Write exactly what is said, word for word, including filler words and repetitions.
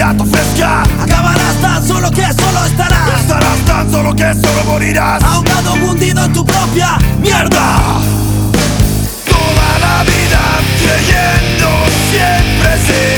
vida te ofrezca. Acabarás tan solo que solo estarás. Estarás tan solo que solo morirás. Ahogado, hundido en tu propia mierda. Toda la vida creyendo siempre sí.